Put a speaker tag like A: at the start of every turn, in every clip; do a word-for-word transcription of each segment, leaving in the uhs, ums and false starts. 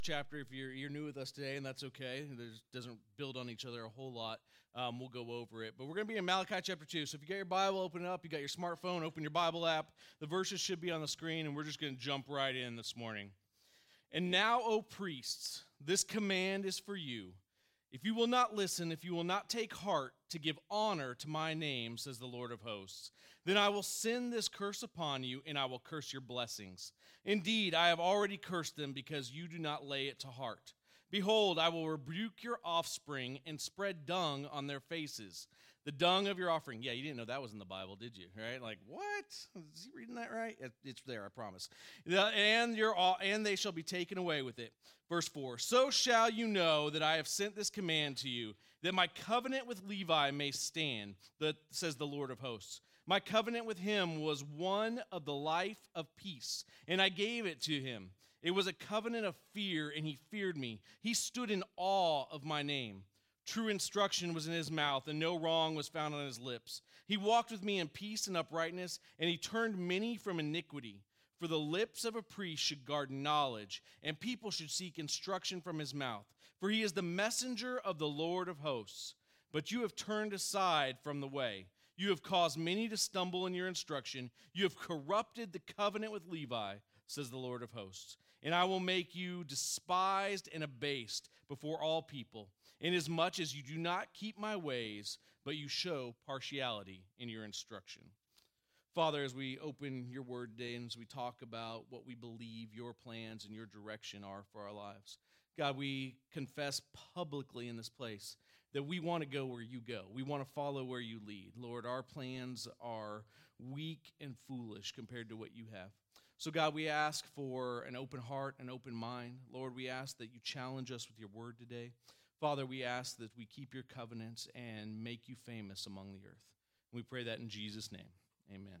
A: Chapter, if you're you're new with us today, and that's okay. It doesn't build on each other a whole lot. Um, we'll go over it. But we're going to be in Malachi chapter two. So if you got your Bible, open it up. You got your smartphone, open your Bible app. The verses should be on the screen, and we're just going to jump right in this morning. And now, O priests, this command is for you. If you will not listen, if you will not take heart to give honor to my name, says the Lord of hosts, then I will send this curse upon you, and I will curse your blessings. Indeed, I have already cursed them because you do not lay it to heart. Behold, I will rebuke your offspring and spread dung on their faces, the dung of your offering. Yeah, you didn't know that was in the Bible, did you? Right? Like, what? Is he reading that right? It's there, I promise. And your and they shall be taken away with it. Verse four, so shall you know that I have sent this command to you, that my covenant with Levi may stand, that says the Lord of hosts. My covenant with him was one of the life of peace, and I gave it to him. It was a covenant of fear, and he feared me. He stood in awe of my name. True instruction was in his mouth, and no wrong was found on his lips. He walked with me in peace and uprightness, and he turned many from iniquity. For the lips of a priest should guard knowledge, and people should seek instruction from his mouth. For he is the messenger of the Lord of hosts. But you have turned aside from the way. You have caused many to stumble in your instruction. You have corrupted the covenant with Levi, says the Lord of hosts. And I will make you despised and abased before all people, inasmuch as you do not keep my ways, but you show partiality in your instruction. Father, as we open your word today and as we talk about what we believe your plans and your direction are for our lives, God, we confess publicly in this place that we want to go where you go. We want to follow where you lead. Lord, our plans are weak and foolish compared to what you have. So, God, we ask for an open heart, an open mind. Lord, we ask that you challenge us with your word today. Father, we ask that we keep your covenants and make you famous among the earth. We pray that in Jesus' name. Amen.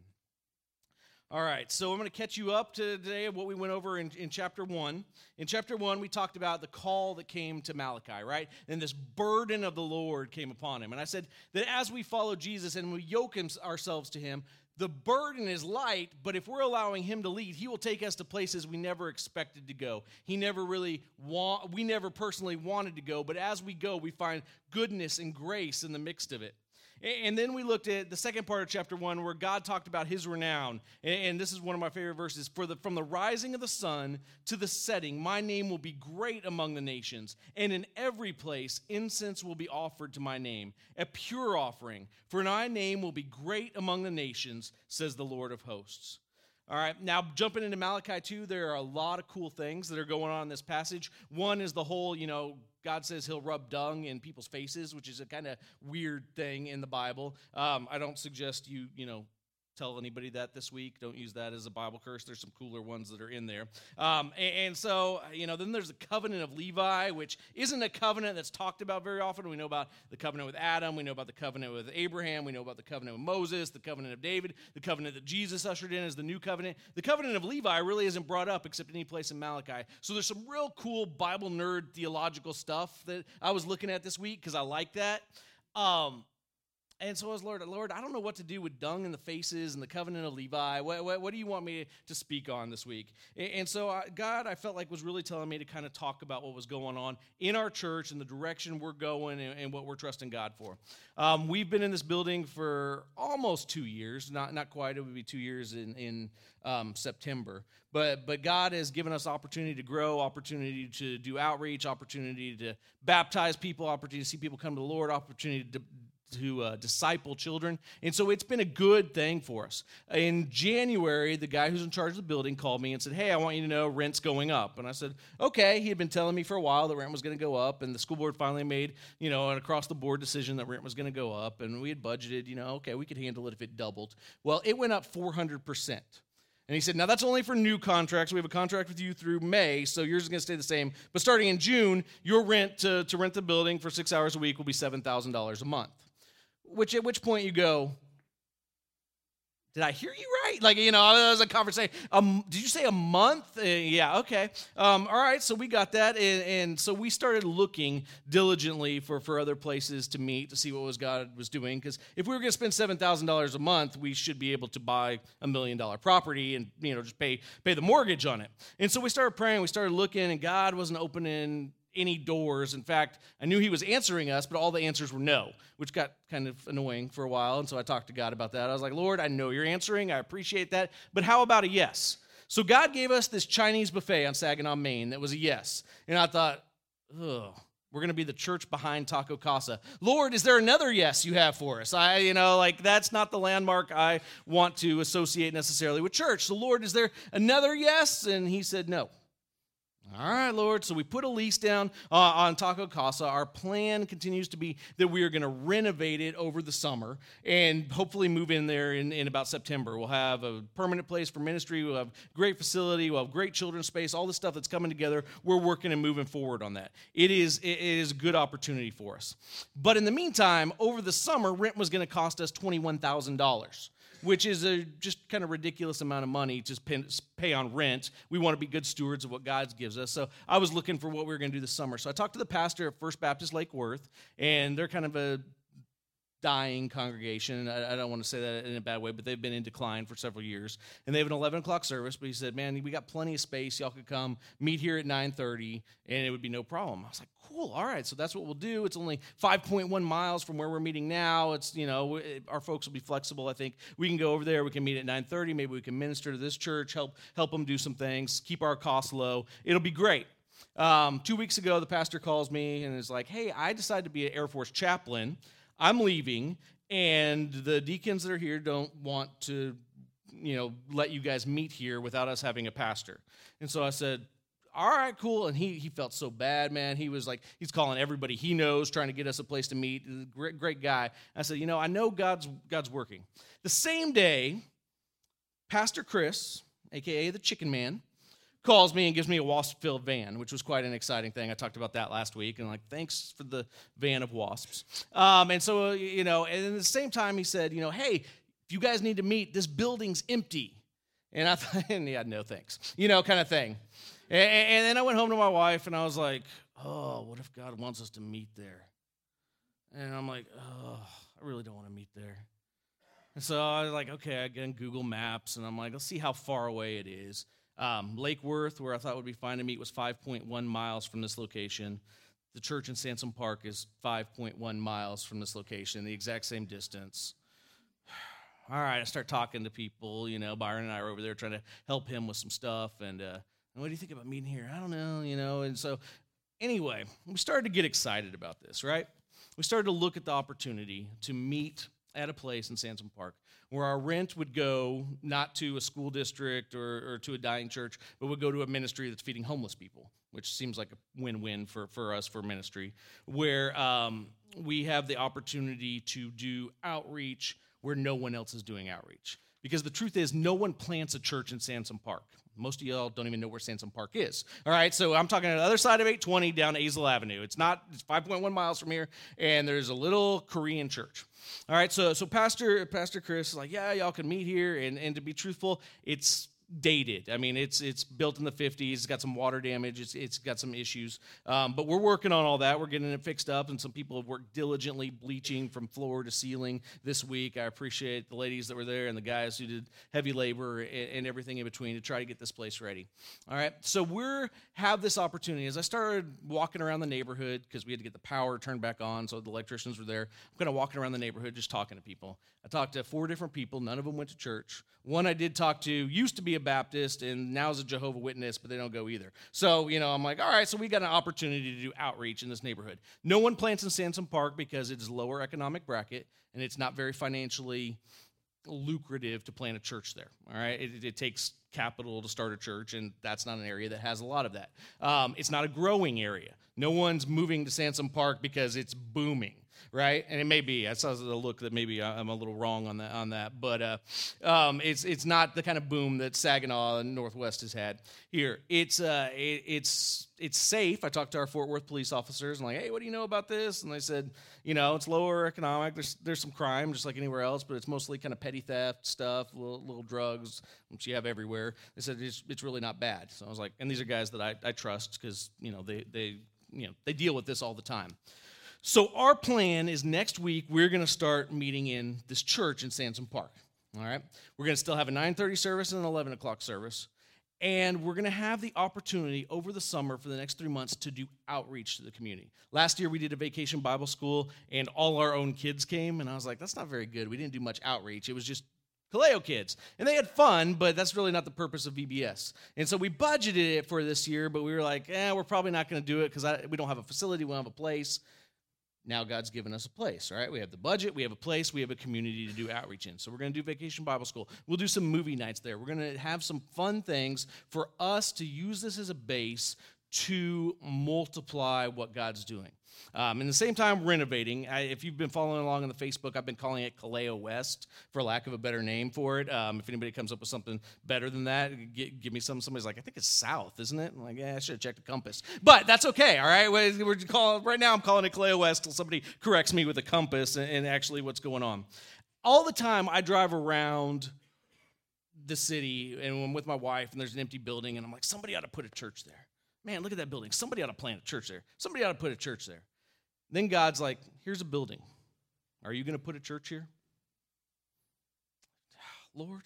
A: All right, so I'm going to catch you up to today of what we went over in, in chapter one. In chapter one, we talked about the call that came to Malachi, right? And this burden of the Lord came upon him. And I said that as we follow Jesus and we yoke him, ourselves to him, the burden is light, but if we're allowing him to lead, he will take us to places we never expected to go. He never really want, we never personally wanted to go, but as we go, we find goodness and grace in the midst of it. And then we looked at the second part of chapter one where God talked about his renown. And this is one of my favorite verses. For the, from the rising of the sun to the setting, my name will be great among the nations. And in every place, incense will be offered to my name, a pure offering. For my name will be great among the nations, says the Lord of hosts. All right, now jumping into Malachi two, there are a lot of cool things that are going on in this passage. One is the whole, you know, God says he'll rub dung in people's faces, which is a kind of weird thing in the Bible. Um, I don't suggest you, you know, tell anybody that this week. Don't use that as a Bible curse. There's some cooler ones that are in there. Um, and, and so, you know, then there's the covenant of Levi, which isn't a covenant that's talked about very often. We know about the covenant with Adam. We know about the covenant with Abraham. We know about the covenant with Moses, the covenant of David, the covenant that Jesus ushered in as the new covenant. The covenant of Levi really isn't brought up except any place in Malachi. So there's some real cool Bible nerd theological stuff that I was looking at this week because I like that. Um, And so I was, Lord, Lord, I don't know what to do with dung in the faces and the covenant of Levi. What, what, what do you want me to speak on this week? And, and so I, God, I felt like was really telling me to kind of talk about what was going on in our church and the direction we're going and, and what we're trusting God for. Um, we've been in this building for almost two years, not not quite. It would be two years in, in um, September. But but God has given us opportunity to grow, opportunity to do outreach, opportunity to baptize people, opportunity to see people come to the Lord, opportunity to to uh, disciple children. And so it's been a good thing for us. In January, the guy who's in charge of the building called me and said, hey, I want you to know rent's going up. And I said, okay. He had been telling me for a while that rent was going to go up, and the school board finally made, you know, an across-the-board decision that rent was going to go up, and we had budgeted, you know, okay, we could handle it if it doubled. Well, it went up four hundred percent. And he said, now that's only for new contracts. We have a contract with you through May, so yours is going to stay the same. But starting in June, your rent to, to rent the building for six hours a week will be seven thousand dollars a month. Which at which point you go, did I hear you right? Like, you know, it was a conversation. Um, did you say a month? Uh, yeah, okay. Um, all right, so we got that. And, and so we started looking diligently for, for other places to meet to see what was God was doing. Because if we were going to spend seven thousand dollars a month, we should be able to buy a million dollar property and, you know, just pay pay the mortgage on it. And so we started praying, we started looking, and God wasn't opening any doors. In fact, I knew he was answering us, but all the answers were no, which got kind of annoying for a while. And so I talked to God about that. I was like, Lord, I know you're answering. I appreciate that. But how about a yes? So God gave us this Chinese buffet on Saginaw, Maine that was a yes. And I thought, oh, we're going to be the church behind Taco Casa. Lord, is there another yes you have for us? I, you know, like that's not the landmark I want to associate necessarily with church. So Lord, is there another yes? And he said no. All right, Lord. So we put a lease down uh, on Taco Casa. Our plan continues to be that we are going to renovate it over the summer and hopefully move in there in, in about September. We'll have a permanent place for ministry. We'll have great facility. We'll have great children's space, all the stuff that's coming together. We're working and moving forward on that. It is, it is a good opportunity for us. But in the meantime, over the summer, rent was going to cost us twenty-one thousand dollars. Which is a just kind of ridiculous amount of money to pay on rent. We want to be good stewards of what God gives us. So I was looking for what we were going to do this summer. So I talked to the pastor at First Baptist Lake Worth, and they're kind of a dying congregation. I, I don't want to say that in a bad way, but they've been in decline for several years. And they have an eleven o'clock service, but he said, man, we got plenty of space. Y'all could come meet here at nine thirty, and it would be no problem. I was like, cool, all right, so that's what we'll do. It's only five point one miles from where we're meeting now. It's, you know, it, our folks will be flexible. I think we can go over there. We can meet at nine thirty. Maybe we can minister to this church, help help them do some things, keep our costs low. It'll be great. Um, two weeks ago, the pastor calls me and is like, hey, I decided to be an Air Force chaplain. I'm leaving, and the deacons that are here don't want to, you know, let you guys meet here without us having a pastor. And so I said, all right, cool. And he he felt so bad, man. He was like, he's calling everybody he knows, trying to get us a place to meet. Great, great guy. I said, you know, I know God's God's working. The same day, Pastor Chris, a k a the Chicken Man, calls me and gives me a wasp-filled van, which was quite an exciting thing. I talked about that last week, and like, thanks for the van of wasps. Um, and so, uh, you know, and at the same time, he said, you know, hey, if you guys need to meet, this building's empty. And I thought, yeah, no thanks, you know, kind of thing. And, and then I went home to my wife, and I was like, oh, what if God wants us to meet there? And I'm like, oh, I really don't want to meet there. And so I was like, okay, I get in Google Maps, and I'm like, let's see how far away it is. Um, Lake Worth, where I thought would be fine to meet, was five point one miles from this location. The church in Sansom Park is five point one miles from this location, the exact same distance. All right, I start talking to people. You know, Byron and I are over there trying to help him with some stuff. And, uh, what do you think about meeting here? I don't know, you know. And so, anyway, we started to get excited about this, right? We started to look at the opportunity to meet at a place in Sansom Park where our rent would go not to a school district or, or to a dying church, but would go to a ministry that's feeding homeless people, which seems like a win-win for, for us for ministry, where um, we have the opportunity to do outreach where no one else is doing outreach. Because the truth is, no one plants a church in Sansom Park. Most of y'all don't even know where Sansom Park is. All right, so I'm talking on the other side of eight twenty down Azle Avenue. It's not, it's five point one miles from here, and there's a little Korean church. All right, so so Pastor Pastor Chris is like, yeah, y'all can meet here, and, and to be truthful, it's dated. I mean, it's it's built in the fifties. It's got some water damage. It's it's got some issues. Um, but we're working on all that. We're getting it fixed up, and some people have worked diligently bleaching from floor to ceiling this week. I appreciate the ladies that were there and the guys who did heavy labor and, and everything in between to try to get this place ready. All right, so we're have this opportunity. As I started walking around the neighborhood, because we had to get the power turned back on, so the electricians were there. I'm kind of walking around the neighborhood just talking to people. I talked to four different people. None of them went to church. One I did talk to used to be a Baptist and now is a Jehovah Witness, but they don't go either. So, you know, I'm like, all right, so we got an opportunity to do outreach in this neighborhood. No one plants in Sansom Park because it is lower economic bracket and it's not very financially lucrative to plant a church there. All right, it, it takes capital to start a church, and that's not an area that has a lot of that. Um, it's not a growing area. No one's moving to Sansom Park because it's booming. right? And it may be. I saw the look that maybe I'm a little wrong on that. On that, but uh, um, it's it's not the kind of boom that Saginaw and Northwest has had here. It's uh, it, it's it's safe. I talked to our Fort Worth police officers and like, hey, what do you know about this? And they said, you know, it's lower economic. There's there's some crime just like anywhere else, but it's mostly kind of petty theft stuff, little, little drugs, which you have everywhere. They said it's it's really not bad. So I was like, and these are guys that I, I trust because you know they they you know they deal with this all the time. So our plan is next week we're going to start meeting in this church in Sansom Park. All right, we're going to still have a nine thirty service and an eleven o'clock service. And we're going to have the opportunity over the summer for the next three months to do outreach to the community. Last year, we did a vacation Bible school, and all our own kids came. And I was like, that's not very good. We didn't do much outreach. It was just Kaleo kids. And they had fun, but that's really not the purpose of V B S. And so we budgeted it for this year, but we were like, eh, we're probably not going to do it because we don't have a facility. We don't have a place. Now God's given us a place, right? We have the budget, we have a place, we have a community to do outreach in. So we're going to do Vacation Bible School. We'll do some movie nights there. We're going to have some fun things for us to use this as a base to multiply what God's doing. Um, in the same time, renovating. I, if you've been following along on the Facebook, I've been calling it Kaleo West, for lack of a better name for it. Um, if anybody comes up with something better than that, give, give me some. Somebody's like, I think it's south, isn't it? I'm like, yeah, I should have checked the compass. But that's okay, all right? We're, we're calling, right now I'm calling it Kaleo West until somebody corrects me with a compass and, and actually what's going on. All the time I drive around the city and I'm with my wife and there's an empty building and I'm like, somebody ought to put a church there. Man, look at that building. Somebody ought to plant a church there. Somebody ought to put a church there. Then God's like, here's a building. Are you going to put a church here? Lord.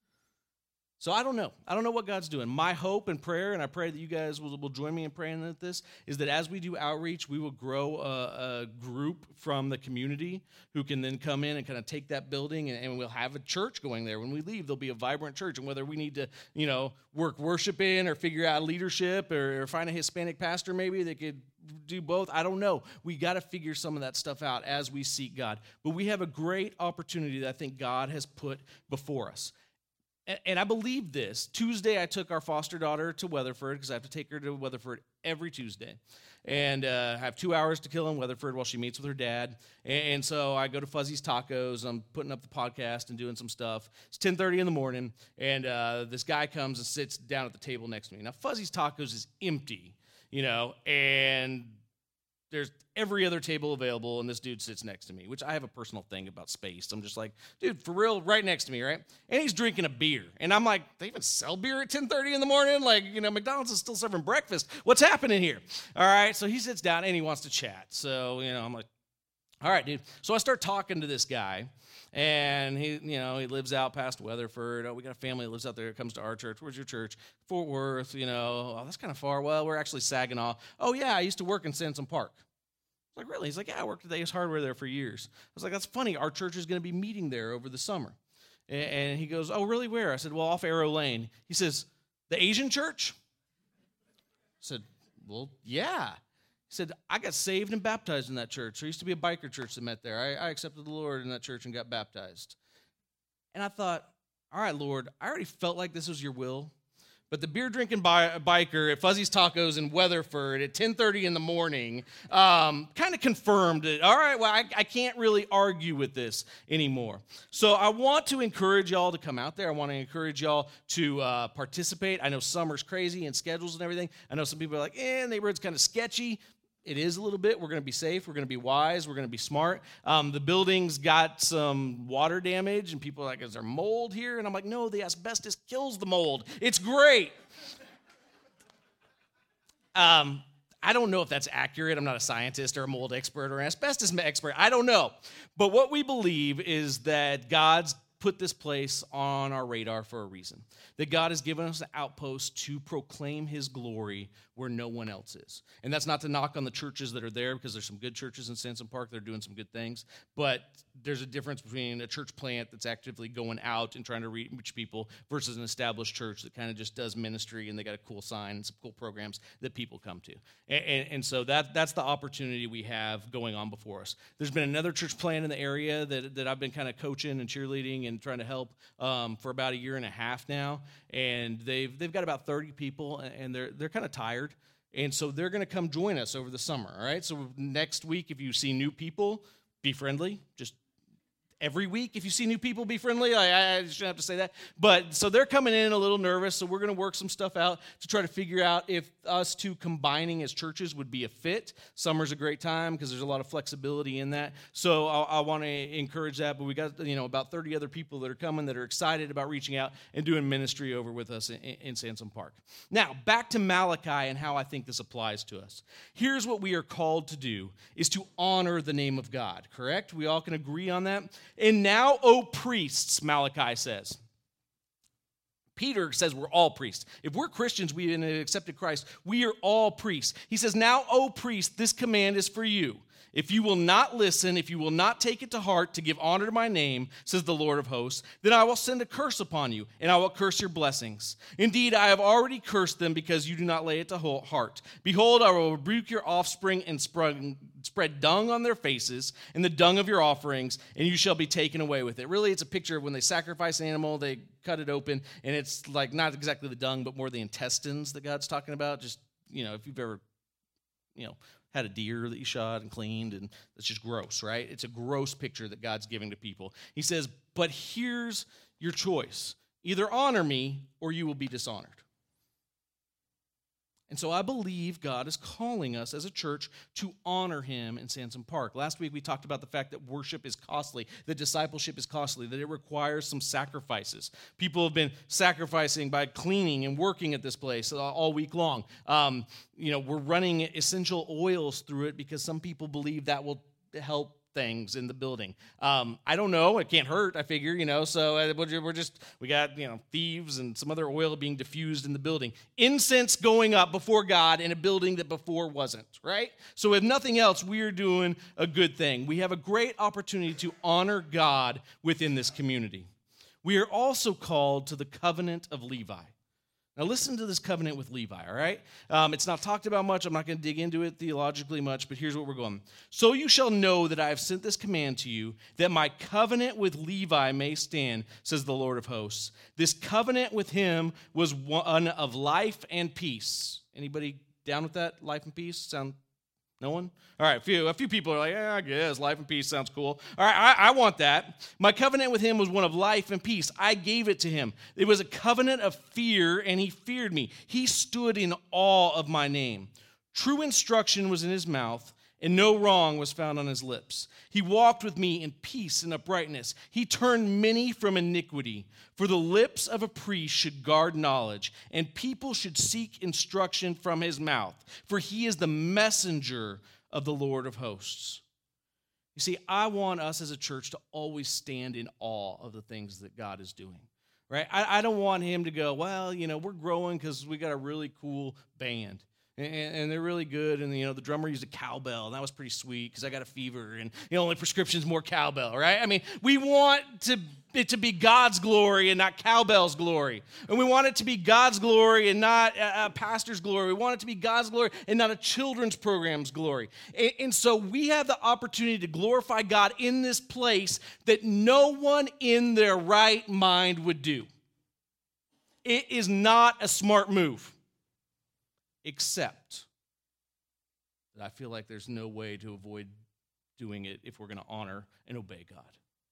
A: So I don't know. I don't know what God's doing. My hope and prayer, and I pray that you guys will, will join me in praying at this, is that as we do outreach, we will grow a, a group from the community who can then come in and kind of take that building, and, and we'll have a church going there. When we leave, there'll be a vibrant church, and whether we need to, you know, work worship in or figure out leadership or, or find a Hispanic pastor maybe that could do both, I don't know. We got to figure some of that stuff out as we seek God. But we have a great opportunity that I think God has put before us. And I believe this. Tuesday, I took our foster daughter to Weatherford because I have to take her to Weatherford every Tuesday. And uh, I have two hours to kill in Weatherford while she meets with her dad. And so I go to Fuzzy's Tacos. I'm putting up the podcast and doing some stuff. It's ten thirty in the morning, and uh, this guy comes and sits down at the table next to me. Now, Fuzzy's Tacos is empty, you know, and there's every other table available, and this dude sits next to me, which I have a personal thing about space. I'm just like, dude, for real, right next to me, right? And he's drinking a beer. And I'm like, they even sell beer at ten thirty in the morning? Like, you know, McDonald's is still serving breakfast. What's happening here? All right, so he sits down, and he wants to chat. So, you know, I'm like, all right, dude. So I start talking to this guy, and he, you know, he lives out past Weatherford. Oh, we got a family that lives out there that comes to our church. Where's your church? Fort Worth, you know. Oh, that's kind of far. Well, we're actually Saginaw. Oh, yeah, I used to work in Sansom Park. I was like, really? He's like, yeah, I worked at Ace Hardware there for years. I was like, that's funny. Our church is going to be meeting there over the summer. And, and he goes, oh, really, where? I said, well, off Arrow Lane. He says, the Asian church? I said, well, yeah. He said, I got saved and baptized in that church. There used to be a biker church that met there. I, I accepted the Lord in that church and got baptized. And I thought, all right, Lord, I already felt like this was your will. But the beer-drinking bi- biker at Fuzzy's Tacos in Weatherford at ten thirty in the morning um, kind of confirmed it. All right, well, I, I can't really argue with this anymore. So I want to encourage y'all to come out there. I want to encourage y'all to uh, participate. I know summer's crazy and schedules and everything. I know some people are like, eh, neighborhood's kind of sketchy. It is a little bit. We're going to be safe. We're going to be wise. We're going to be smart. Um, the building's got some water damage, and people are like, is there mold here? And I'm like, no, the asbestos kills the mold. It's great. um, I don't know if that's accurate. I'm not a scientist or a mold expert or an asbestos expert. I don't know. But what we believe is that God's put this place on our radar for a reason. That God has given us an outpost to proclaim his glory where no one else is. And that's not to knock on the churches that are there, because there's some good churches in Sansom Park that are doing some good things. But there's a difference between a church plant that's actively going out and trying to reach people versus an established church that kind of just does ministry and they got a cool sign and some cool programs that people come to. And, and, and so that that's the opportunity we have going on before us. There's been another church plant in the area that, that I've been kind of coaching and cheerleading and trying to help um, for about a year and a half now. And they've they've got about thirty people, and they're they're kind of tired. And so they're going to come join us over the summer, all right? So next week, if you see new people, be friendly, just every week. If you see new people, be friendly. I, I shouldn't have to say that. But so they're coming in a little nervous, so we're going to work some stuff out to try to figure out if us two combining as churches would be a fit. Summer's a great time because there's a lot of flexibility in that. So I, I want to encourage that. But we got, you know, about thirty other people that are coming that are excited about reaching out and doing ministry over with us in, in Sansom Park. Now, back to Malachi and how I think this applies to us. Here's what we are called to do, is to honor the name of God, correct? We all can agree on that? And now, O priests, Malachi says. Peter says we're all priests. If we're Christians, we have accepted Christ, we are all priests. He says, now, O priests, this command is for you. If you will not listen, if you will not take it to heart to give honor to my name, says the Lord of hosts, then I will send a curse upon you, and I will curse your blessings. Indeed, I have already cursed them because you do not lay it to heart. Behold, I will rebuke your offspring and spread, spread dung on their faces, and the dung of your offerings, and you shall be taken away with it. Really, it's a picture of when they sacrifice an animal, they cut it open, and it's like not exactly the dung, but more the intestines that God's talking about. Just, you know, if you've ever, you know, had a deer that you shot and cleaned, and it's just gross, right? It's a gross picture that God's giving to people. He says, but here's your choice. Either honor me or you will be dishonored. And so I believe God is calling us as a church to honor him in Sansom Park. Last week we talked about the fact that worship is costly, that discipleship is costly, that it requires some sacrifices. People have been sacrificing by cleaning and working at this place all week long. Um, you know, we're running essential oils through it because some people believe that will help things in the building. Um, I don't know. It can't hurt, I figure, you know, so uh, we're just, we got, you know, thieves and some other oil being diffused in the building. Incense going up before God in a building that before wasn't, right? So if nothing else, we're doing a good thing. We have a great opportunity to honor God within this community. We are also called to the covenant of Levi. Now listen to this covenant with Levi, all right? Um, it's not talked about much. I'm not going to dig into it theologically much, but here's what we're going. So you shall know that I have sent this command to you, that my covenant with Levi may stand, says the Lord of hosts. This covenant with him was one of life and peace. Anybody down with that? Life and peace? Sound? No one? All right, a few, a few people are like, yeah, I guess life and peace sounds cool. All right, I, I want that. My covenant with him was one of life and peace. I gave it to him. It was a covenant of fear, and he feared me. He stood in awe of my name. True instruction was in his mouth, and no wrong was found on his lips. He walked with me in peace and uprightness. He turned many from iniquity. For the lips of a priest should guard knowledge, and people should seek instruction from his mouth. For he is the messenger of the Lord of hosts. You see, I want us as a church to always stand in awe of the things that God is doing. Right? I, I don't want him to go, well, you know, we're growing because we got a really cool band. And, and they're really good, and you know the drummer used a cowbell, and that was pretty sweet because I got a fever, and the only prescription's more cowbell, right? I mean, we want to it to be God's glory and not cowbell's glory, and we want it to be God's glory and not a, a pastor's glory. We want it to be God's glory and not a children's program's glory. And, and so we have the opportunity to glorify God in this place that no one in their right mind would do. It is not a smart move. Except that I feel like there's no way to avoid doing it if we're going to honor and obey God.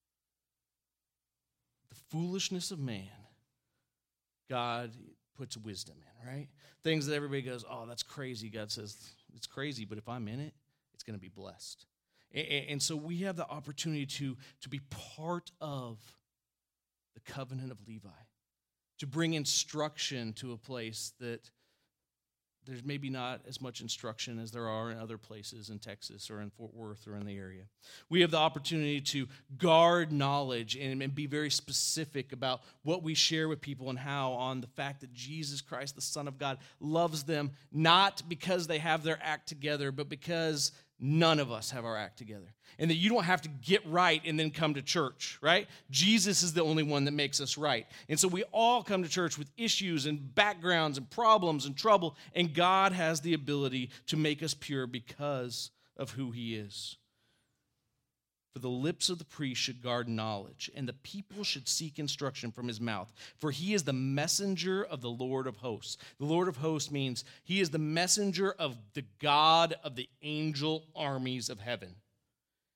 A: The foolishness of man, God puts wisdom in, right? Things that everybody goes, oh, that's crazy. God says, it's crazy, but if I'm in it, it's going to be blessed. And, and so we have the opportunity to, to be part of the covenant of Levi, to bring instruction to a place that there's maybe not as much instruction as there are in other places in Texas or in Fort Worth or in the area. We have the opportunity to guard knowledge and, and be very specific about what we share with people and how on the fact that Jesus Christ, the Son of God, loves them, not because they have their act together, but because none of us have our act together. And that you don't have to get right and then come to church, right? Jesus is the only one that makes us right. And so we all come to church with issues and backgrounds and problems and trouble, and God has the ability to make us pure because of who he is. For the lips of the priest should guard knowledge, and the people should seek instruction from his mouth. For he is the messenger of the Lord of hosts. The Lord of hosts means he is the messenger of the God of the angel armies of heaven.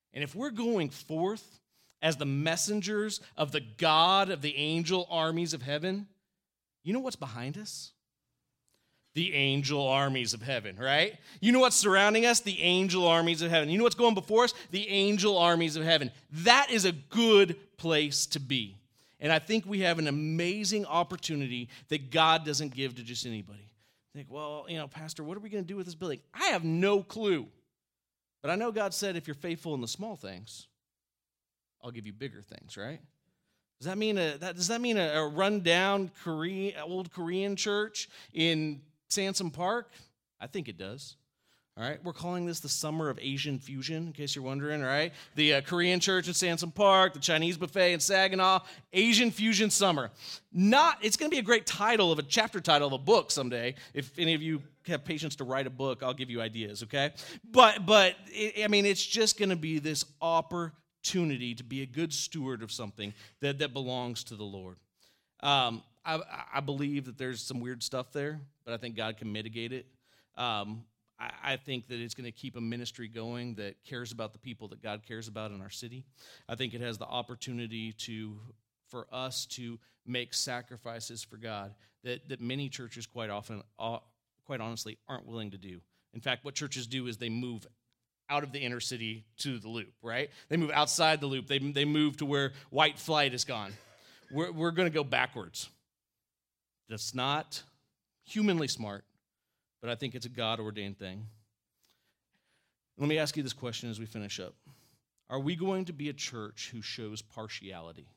A: And if we're going forth as the messengers of the God of the angel armies of heaven, you know what's behind us? The angel armies of heaven, right? You know what's surrounding us? The angel armies of heaven. You know what's going before us? The angel armies of heaven. That is a good place to be. And I think we have an amazing opportunity that God doesn't give to just anybody. Think, well, you know, Pastor, what are we going to do with this building? I have no clue. But I know God said if you're faithful in the small things, I'll give you bigger things, right? Does that mean a that does that mean a, a rundown Korean old Korean church in Sansom Park? I think it does. All right, we're calling this the Summer of Asian Fusion, in case you're wondering, all right? The uh, Korean church in Sansom Park, the Chinese buffet in Saginaw, Asian Fusion Summer. Not, it's going to be a great title of a chapter title of a book someday. If any of you have patience to write a book, I'll give you ideas, okay? But, but it, I mean, it's just going to be this opportunity to be a good steward of something that, that belongs to the Lord. Um, I, I believe that there's some weird stuff there, but I think God can mitigate it. Um, I think that it's going to keep a ministry going that cares about the people that God cares about in our city. I think it has the opportunity to, for us to make sacrifices for God that, that many churches quite often, uh, quite honestly, aren't willing to do. In fact, what churches do is they move out of the inner city to the loop, right? They move outside the loop. They, they move to where white flight is gone. We're, we're going to go backwards. That's not humanly smart. But I think it's a God-ordained thing. Let me ask you this question as we finish up. Are we going to be a church who shows partiality?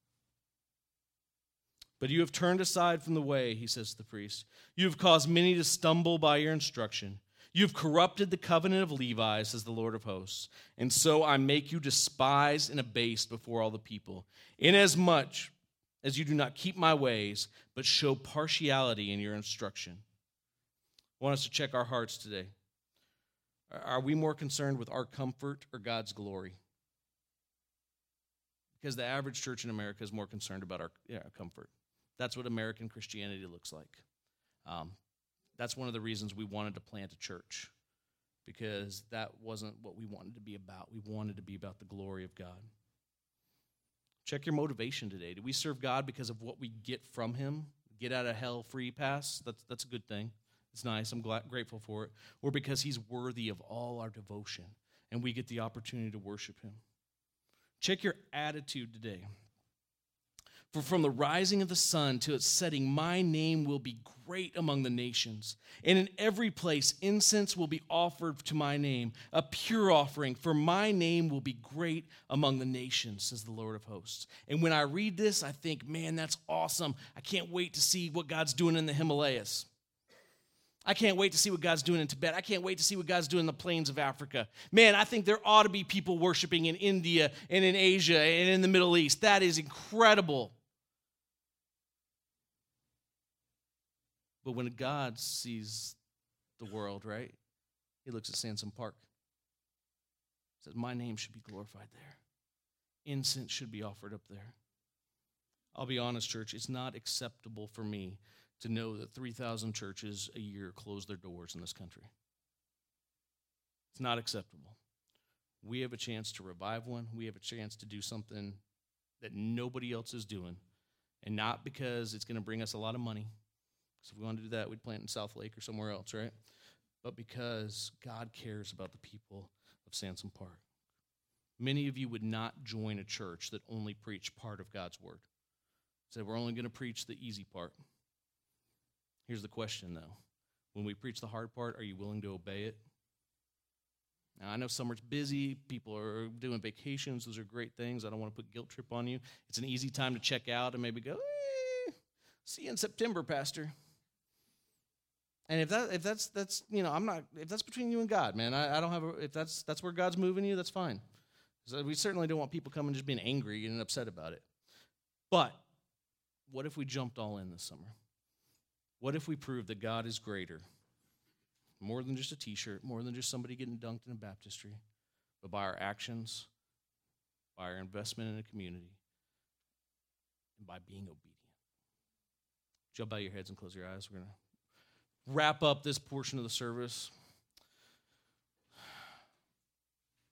A: But you have turned aside from the way, he says to the priest. You have caused many to stumble by your instruction. You have corrupted the covenant of Levi, says the Lord of hosts. And so I make you despised and abased before all the people, inasmuch as you do not keep my ways, but show partiality in your instruction. I want us to check our hearts today. Are we more concerned with our comfort or God's glory? Because the average church in America is more concerned about our yeah, comfort. That's what American Christianity looks like. Um, that's one of the reasons we wanted to plant a church, because that wasn't what we wanted to be about. We wanted to be about the glory of God. Check your motivation today. Do we serve God because of what we get from him? Get out of hell free pass? That's, that's a good thing. It's nice. I'm glad, grateful for it. Or because he's worthy of all our devotion, and we get the opportunity to worship him. Check your attitude today. For from the rising of the sun to its setting, my name will be great among the nations. And in every place, incense will be offered to my name, a pure offering, for my name will be great among the nations, says the Lord of hosts. And when I read this, I think, man, that's awesome. I can't wait to see what God's doing in the Himalayas. I can't wait to see what God's doing in Tibet. I can't wait to see what God's doing in the plains of Africa. Man, I think there ought to be people worshiping in India and in Asia and in the Middle East. That is incredible. But when God sees the world, right, he looks at Sansom Park. He says, my name should be glorified there. Incense should be offered up there. I'll be honest, church, it's not acceptable for me to know that three thousand churches a year close their doors in this country. It's not acceptable. We have a chance to revive one. We have a chance to do something that nobody else is doing, and not because it's going to bring us a lot of money. So if we want to do that, we'd plant in South Lake or somewhere else, right? But because God cares about the people of Sansom Park. Many of you would not join a church that only preached part of God's word. Say, we're only going to preach the easy part. Here's the question, though. When we preach the hard part, are you willing to obey it? Now, I know summer's busy. People are doing vacations. Those are great things. I don't want to put guilt trip on you. It's an easy time to check out and maybe go, eh, see you in September, Pastor. And if that if that's that's you know I'm not if that's between you and God, man, I, I don't have a, if that's that's where God's moving you, that's fine. So we certainly don't want people coming just being angry and upset about it. But what if we jumped all in this summer? What if we proved that God is greater, more than just a T-shirt, more than just somebody getting dunked in a baptistry, but by our actions, by our investment in a community, and by being obedient? Would you all bow your heads and close your eyes? We're going to wrap up this portion of the service.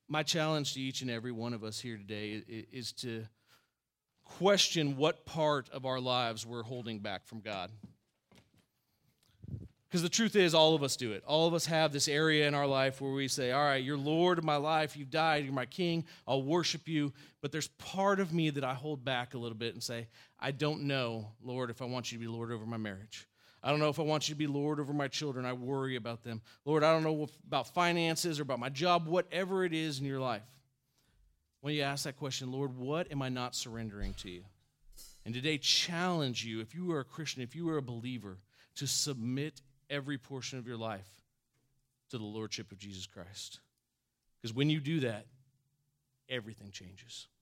A: my challenge to each and every one of us here today is to question what part of our lives we're holding back from God. Because the truth is, all of us do it. All of us have this area in our life where we say, all right, you're Lord of my life, you've died, you're my king, I'll worship you. But there's part of me that I hold back a little bit and say, I don't know, Lord, if I want you to be Lord over my marriage. I don't know if I want you to be Lord over my children. I worry about them. Lord, I don't know about finances or about my job, whatever it is in your life. When you ask that question, Lord, what am I not surrendering to you? And today, challenge you, if you are a Christian, if you are a believer, to submit every portion of your life to the lordship of Jesus Christ. Because when you do that, everything changes.